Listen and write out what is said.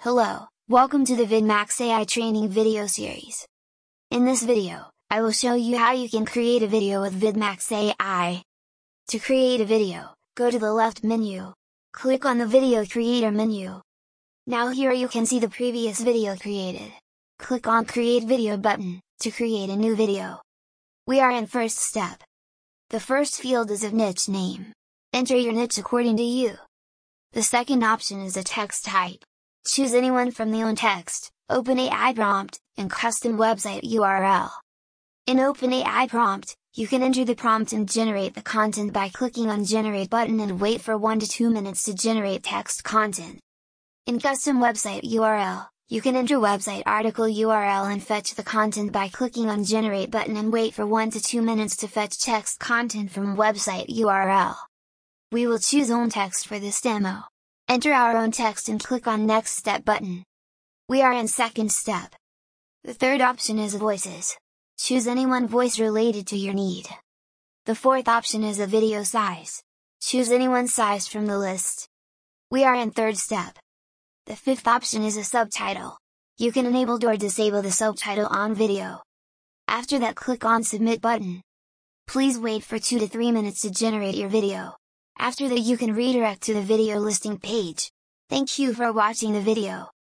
Hello, welcome to the VidMax AI training video series. In this video, I will show you how you can create a video with VidMax AI. To create a video, go to the left menu. Click on the Video Creator menu. Now here you can see the previous video created. Click on Create Video button, to create a new video. We are in first step. The first field is a niche name. Enter your niche according to you. The second option is a text type. Choose anyone from the OpenText, OpenAI prompt, and custom website URL. In OpenAI prompt, you can enter the prompt and generate the content by clicking on Generate button and wait for 1 to 2 minutes to generate text content. In custom website URL, you can enter website article URL and fetch the content by clicking on Generate button and wait for 1 to 2 minutes to fetch text content from website URL. We will choose OpenText for this demo. Enter our own text and click on Next Step button. We are in second step. The third option is voices. Choose any one voice related to your need. The fourth option is a video size. Choose any one size from the list. We are in third step. The fifth option is a subtitle. You can enable or disable the subtitle on video. After that, click on Submit button. Please wait for 2 to 3 minutes to generate your video. After that, you can redirect to the video listing page. Thank you for watching the video.